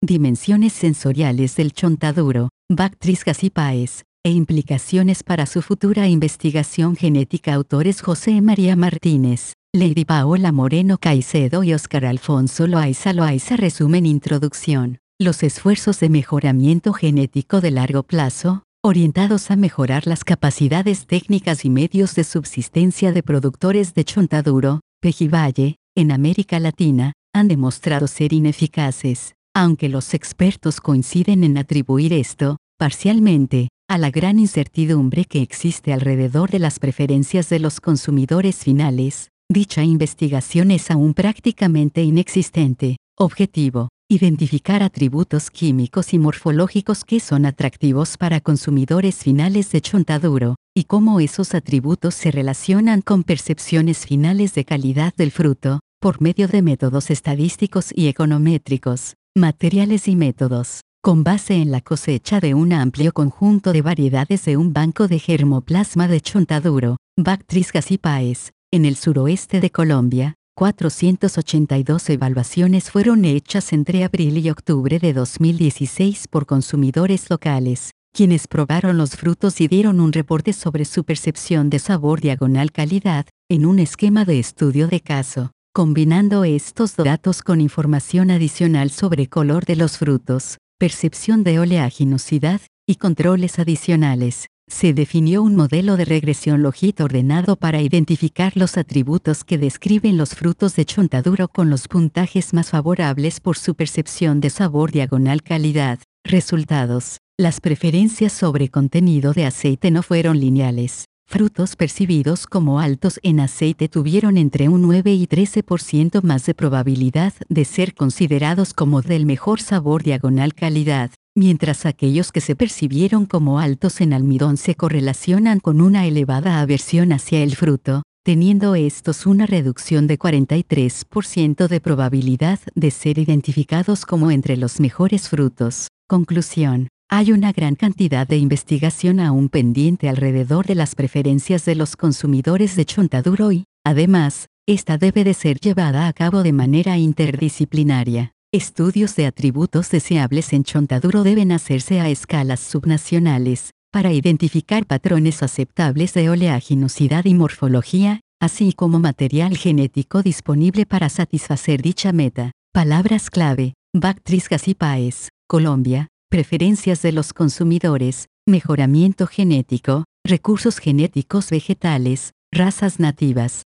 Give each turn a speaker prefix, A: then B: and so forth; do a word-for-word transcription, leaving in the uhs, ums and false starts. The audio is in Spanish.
A: dimensiones sensoriales del chontaduro, Bactris gazipaes, e implicaciones para su futura investigación genética. Autores: José María Martínez, Lady Paola Moreno Caicedo y Óscar Alfonso Loaiza. Loaiza. Resumen. Introducción. Los esfuerzos de mejoramiento genético de largo plazo, orientados a mejorar las capacidades técnicas y medios de subsistencia de productores de chontaduro, pejibaye, en América Latina, han demostrado ser ineficaces, aunque los expertos coinciden en atribuir esto, parcialmente, a la gran incertidumbre que existe alrededor de las preferencias de los consumidores finales. Dicha investigación es aún prácticamente inexistente. Objetivo: identificar atributos químicos y morfológicos que son atractivos para consumidores finales de chontaduro, y cómo esos atributos se relacionan con percepciones finales de calidad del fruto, por medio de métodos estadísticos y econométricos, materiales y métodos, con base en la cosecha de un amplio conjunto de variedades de un banco de germoplasma de chontaduro, Bactris gazipaes, en el suroeste de Colombia. cuatrocientas ochenta y dos evaluaciones fueron hechas entre abril y octubre de dos mil dieciséis por consumidores locales, quienes probaron los frutos y dieron un reporte sobre su percepción de sabor diagonal calidad, en un esquema de estudio de caso. Combinando estos datos con información adicional sobre color de los frutos, percepción de oleaginosidad, y controles adicionales, se definió un modelo de regresión longitudinal ordenado para identificar los atributos que describen los frutos de chontaduro con los puntajes más favorables por su percepción de sabor diagonal calidad. Resultados: las preferencias sobre contenido de aceite no fueron lineales. Frutos percibidos como altos en aceite tuvieron entre un nueve y trece por ciento más de probabilidad de ser considerados como del mejor sabor diagonal calidad, mientras aquellos que se percibieron como altos en almidón se correlacionan con una elevada aversión hacia el fruto, teniendo estos una reducción de cuarenta y tres por ciento de probabilidad de ser identificados como entre los mejores frutos. Conclusión: hay una gran cantidad de investigación aún pendiente alrededor de las preferencias de los consumidores de chontaduro y, además, esta debe de ser llevada a cabo de manera interdisciplinaria. Estudios de atributos deseables en chontaduro deben hacerse a escalas subnacionales, para identificar patrones aceptables de oleaginosidad y morfología, así como material genético disponible para satisfacer dicha meta. Palabras clave: Bactris gazipaes, Colombia, preferencias de los consumidores, mejoramiento genético, recursos genéticos vegetales, razas nativas,